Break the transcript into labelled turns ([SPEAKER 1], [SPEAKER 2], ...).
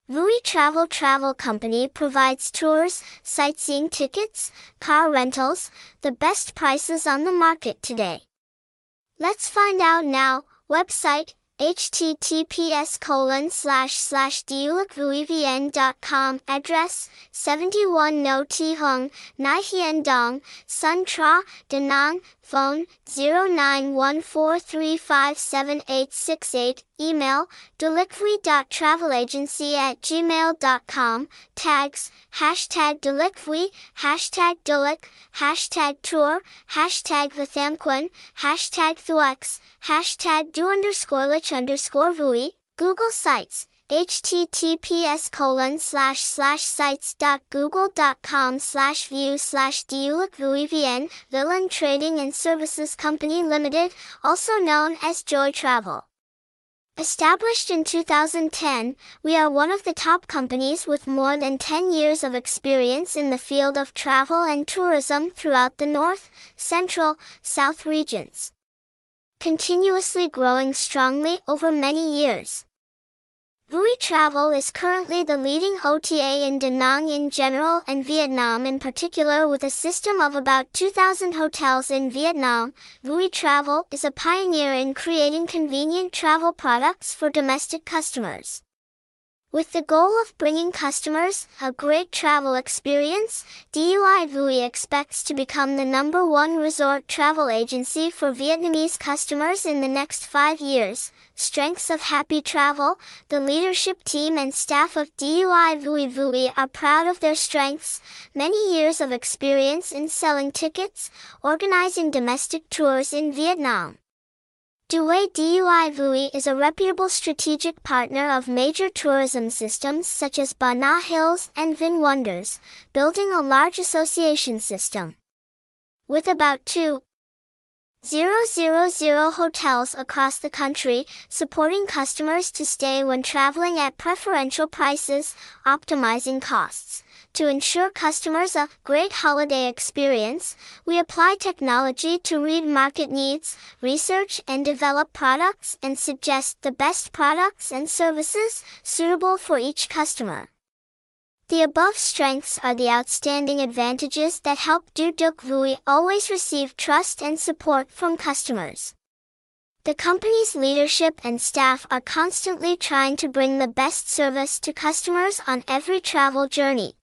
[SPEAKER 1] Vui Travel Company provides tours, sightseeing tickets, car rentals, the best prices on the market today. Let's find out now. Website, https://dulukvuivn.com. Address, 71 No Thi Hung, Nai Hien Dong, Sun Tra, Da Nang. Phone, 0914357868. Email, dulukvui.travelagency@gmail.com. Tags, #dulukvui, #duluk, #tour, #vithamquan, #thux, #du_lich_vui. Google Sites, https://sites.google.com/view/dulukvuivn. Villain Trading and Services Company Limited, also known as Joy Travel. Established in 2010, we are one of the top companies with more than 10 years of experience in the field of travel and tourism throughout the North, Central, South regions. Continuously growing strongly over many years. Vui Travel is currently the leading OTA in Da Nang in general and Vietnam in particular, with a system of about 2,000 hotels in Vietnam. Vui Travel is a pioneer in creating convenient travel products for domestic customers. With the goal of bringing customers a great travel experience, DUI Vui expects to become the #1 resort travel agency for Vietnamese customers in the next 5 years. Strengths of Happy Travel. The leadership team and staff of DUI Vui are proud of their strengths, many years of experience in selling tickets, organizing domestic tours in Vietnam. DUI Vui is a reputable strategic partner of major tourism systems such as Ba Na Hills and Vin Wonders, building a large association system. With about 2,000 hotels across the country, supporting customers to stay when traveling at preferential prices, optimizing costs. To ensure customers a great holiday experience, we apply technology to read market needs, research and develop products, and suggest the best products and services suitable for each customer. The above strengths are the outstanding advantages that help DUI Vui always receive trust and support from customers. The company's leadership and staff are constantly trying to bring the best service to customers on every travel journey.